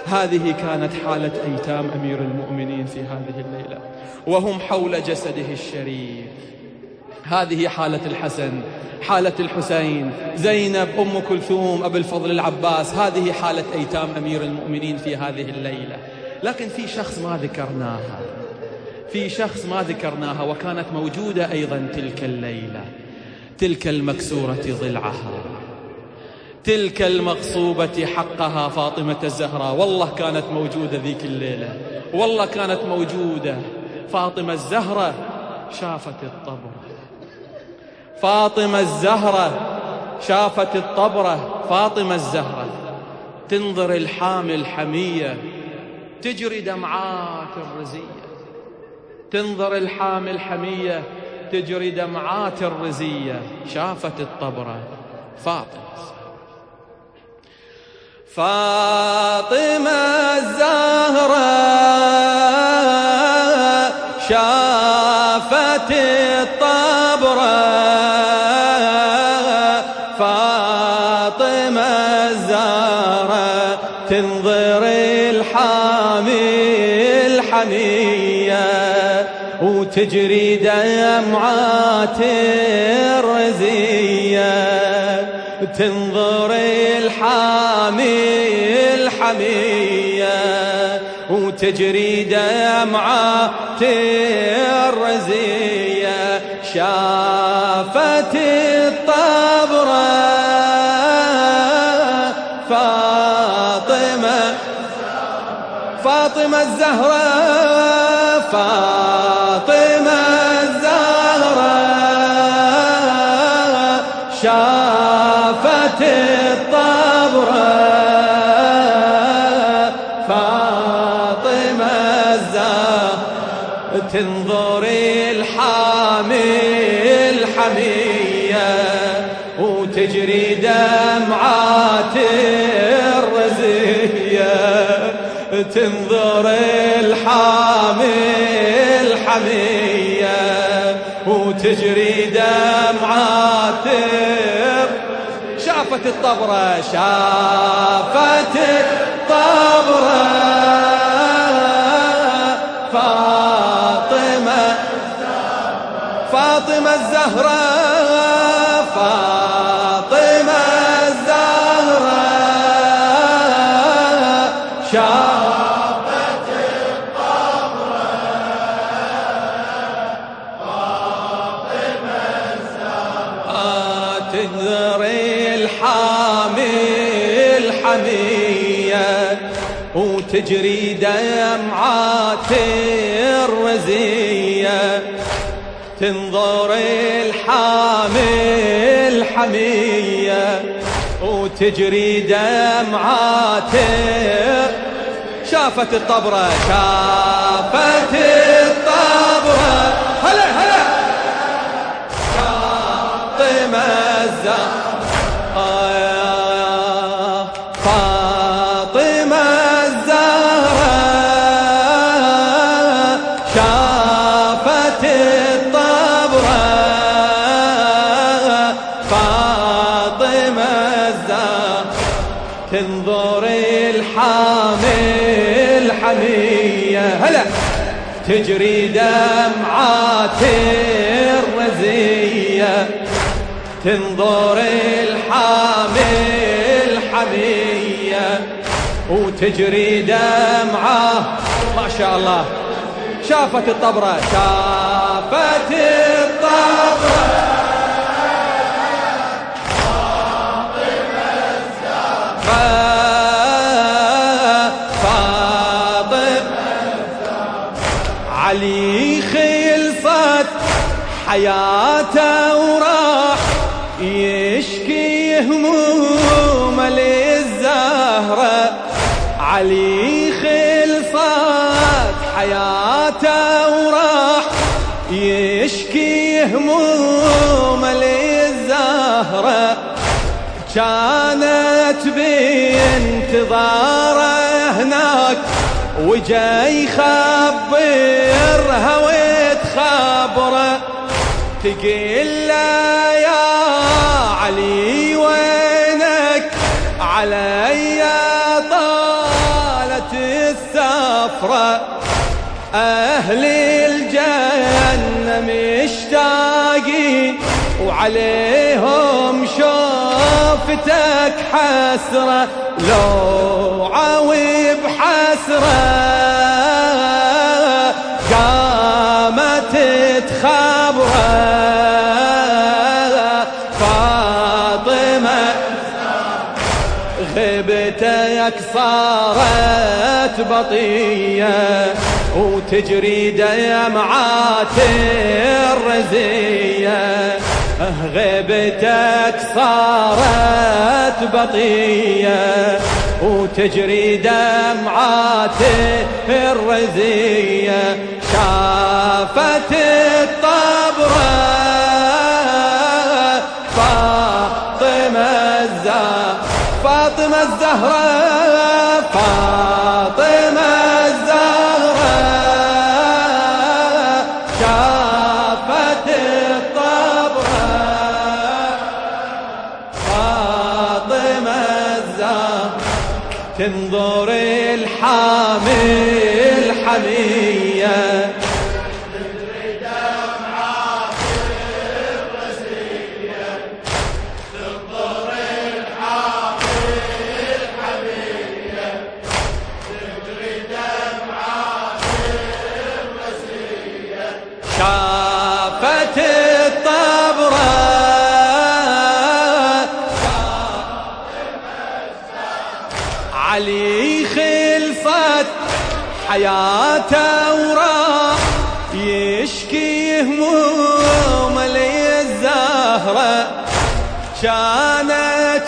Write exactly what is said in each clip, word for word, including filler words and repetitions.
هذه كانت حالة أيتام أمير المؤمنين في هذه الليلة وهم حول جسده الشريف. هذه حالة الحسن، حالة الحسين، زينب، أم كلثوم، أبو الفضل العباس. هذه حالة أيتام أمير المؤمنين في هذه الليلة. لكن في شخص ما ذكرناها، في شخص ما ذكرناها وكانت موجودة أيضا تلك الليلة، تلك المكسورة ضلعها، تلك المغصوبة حقها، فاطمة الزهراء. والله كانت موجودة ذيك الليلة، والله كانت موجودة. فاطمة الزهراء شافت الطبرة، فاطمة الزهراء شافت الطبرة. فاطمة الزهراء تنظر الحامل حمية تجري دمعات الرزية، تنظر الحامل حمية تجري دمعات الرزية. شافت الطبرة فاطمة فاطمة الزهراء شافت الطبرة، فاطمة الزهراء تنظر الحامل حمية وتجري دمعات الرزية، تنظر الحامل حمية وتجري دمعات الرزية. شافت الطبرة فاطمة، فاطمة الزهراء، فاطمة الزهراء شافت الطبرة، فاطمة الزهراء تنظر الحامل حمية وتجري دمعات الرزية، تنظر الحامل حمية وتجري دمعات. شافت الطبرة، شافت الطبرة فاطمة، فاطمة الزهراء، فاطمة الزهراء شافت الطبرة، فاطمة الزهراء تنظر الحامل حمية وتجري دمعات الرزية، تنظر الحامل حمية وتجري دمعات. شافت الطبرة، شافت الطبرة، هلا هلا فاطمة الزهراء، فاطمة الزهراء شافت الطبرة، فاطمة الزهراء تنظر الحامل حمية، هلا تجري دمعات الرزية، تنظر الحامل حمية وتجري دمعة. ما شاء الله شافت الطبرة، شافت الطبرة فاطمة الزهراء، فاطمة الزهراء علي خلصت حياته وراح يشكي هموم للزهرة، علي خلصت حياته وراح يشكي هموم للزهرة، كانت بانتظاره هناك وجاي يخبرها وتخبره، تقول له يا علي وينك علي طالت السفرة أهل الجنة مشتاقين وعليهم شوفتك حسرة لو عوي بحسرة قامت تخبره فاطمة غيبتك صارت بطية وتجري دمعات الرزية غيبتك صارت بطية وتجري دمعات الرزية شافت الطبرة فاطمة الزهرة فاطمة الزهرة فاطمة الزهرة شافت الطبرة فاطمة الزهرة تنظر الحامل حمية شافت الطبرة علي خلصت حياته وراح يشكي هموم لي الزهرة كانت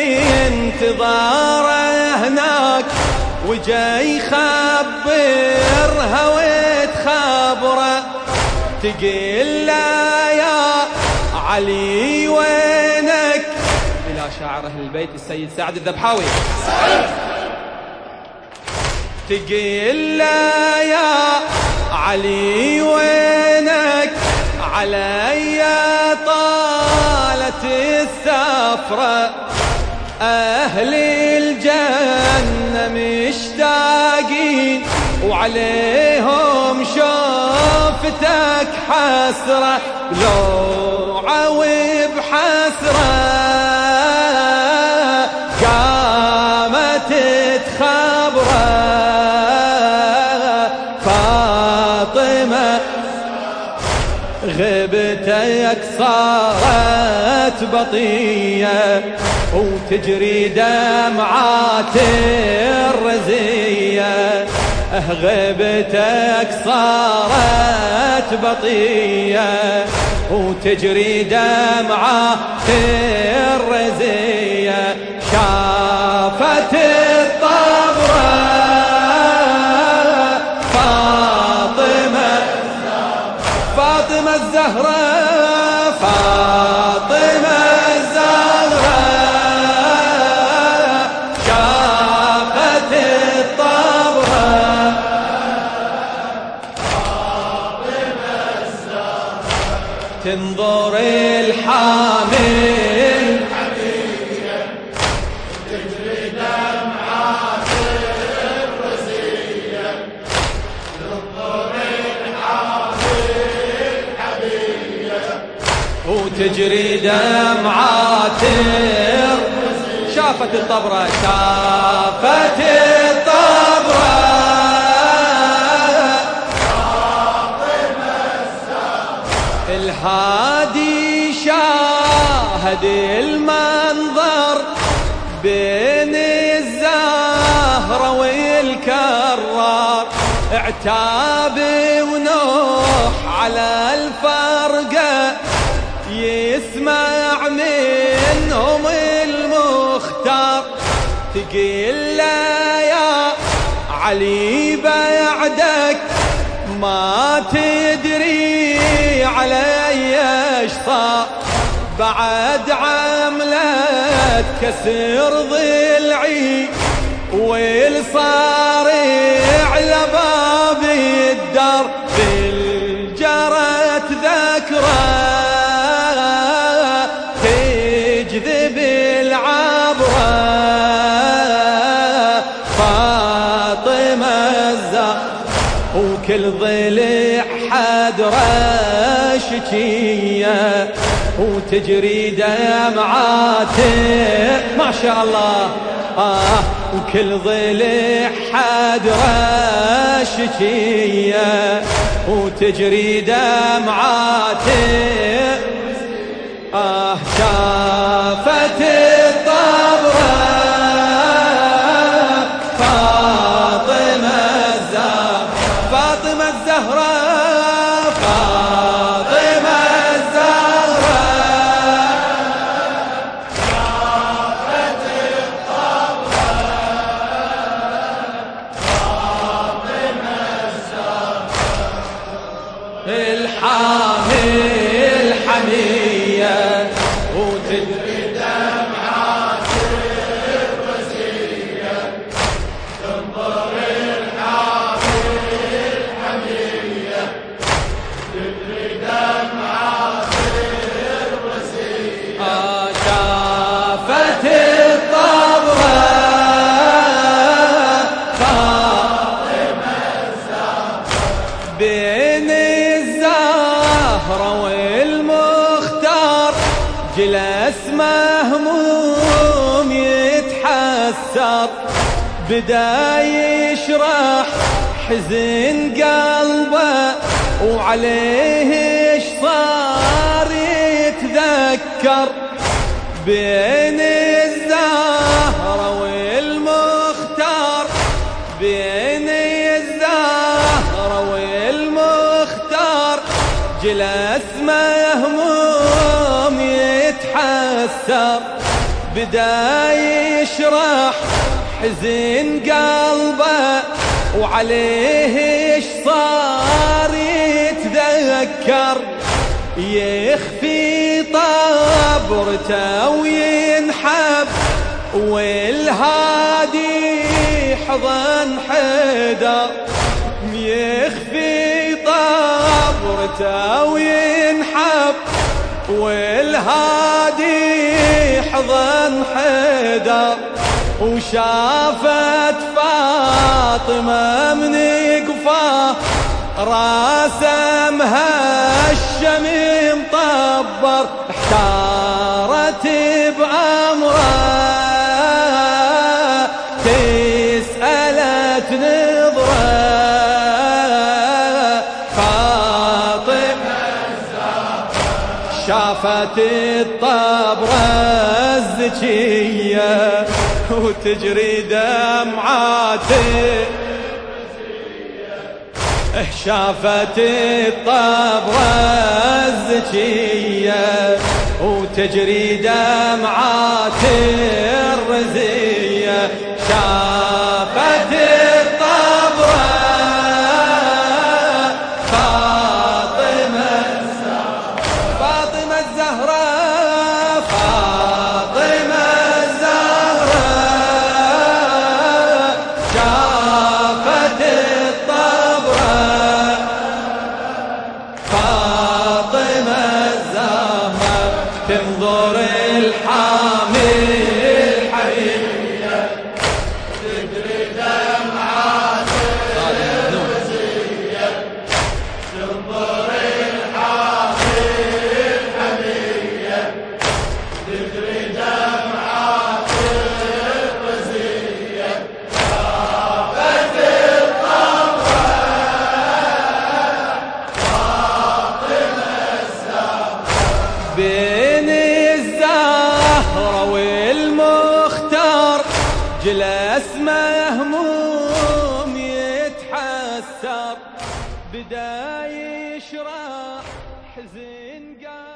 بانتظاره هناك وجاي يخبرها وتخبره تقول لا يا علي وينك إلى شاعر أهل البيت السيد سعد الذبحاوي تقول لا يا علي وينك علي طالت السفرة أهل الجنة مشتاقين وعليهم شوفتك حسرة لو عوي بحسرة قامت تخبره فاطمة غيبتك صارت بطية وتجري دمعات الرزية غيبتك صارت بطية وتجري دمعات الرزية شافت الطبرة فاطمة فاطمة الزهرة فاطمة الزهرة شافت الطبرة فاطمة الزهرة تنظر الحامل حمية تجري دمعات الرزية تنظر الحامل حمية وتجري دمعات شافت الطبرة شافت الطبرة الهادي شاهد المنظر بين الزهرة والكرار اعتاب ونوح على الفرقة يسمع منهم المختار تقول لا يا علي بعدك ما تدري علي ايش صار بعد عملت كسر ضلعي والصارع لباب الدار بالجرت ذكرى تجذب العبرة فاطمة وكل ضلع حدره شكية وتجري دمعاته ما شاء الله. آه وكل ضلع حدره شكية وتجري دمعاته. آه شافت الطبرة فاطمة الزهراء فاطمة الزهراء فاطمة الزهراء شافت الطبرة فاطمة الزهراء الحامل الحمية وتجري دمعات الرزية تنظر الحامل الحمية تجري دمعات الرزية. آه شافت الطبرة فاطمة الزهراء بين الزهرة والمختار جلس مهموم يتحسر بدا يشرح حزن قلبه وعليه ايش صار يتذكر بين الزهرة والمختار بين الزهرة والمختار جلس مهموم يتحسر بدا يشرح حزن قلبه وعليه ايش صار يتذكر يخفي طبرته وينحب والهادي حضن حيدر يخفي طبرته وينحب والهادي حضن حيدر وشافت فاطمة من قفاه راسمها الشمي مطبر احتارت بأمره تسألت نظره فاطمة شافت الطبرة الزكية وتجري دمعاته شافت الطبرة الزكية وتجري دمعات الرزية شافت الطبرة فاطمة فاطمة الزهراء فاطمة الزهراء شافت الطبرة فاطمة الزهراء تنظر الحامل الحية تجري دمعات الرزية تنظر الحامل الحمية تجري دمعات الرزية شافت الطبرة فاطمة الزهراء بين الزهرة والمختار جلس مهموم يتحسر بدا يشرح حزن قلبه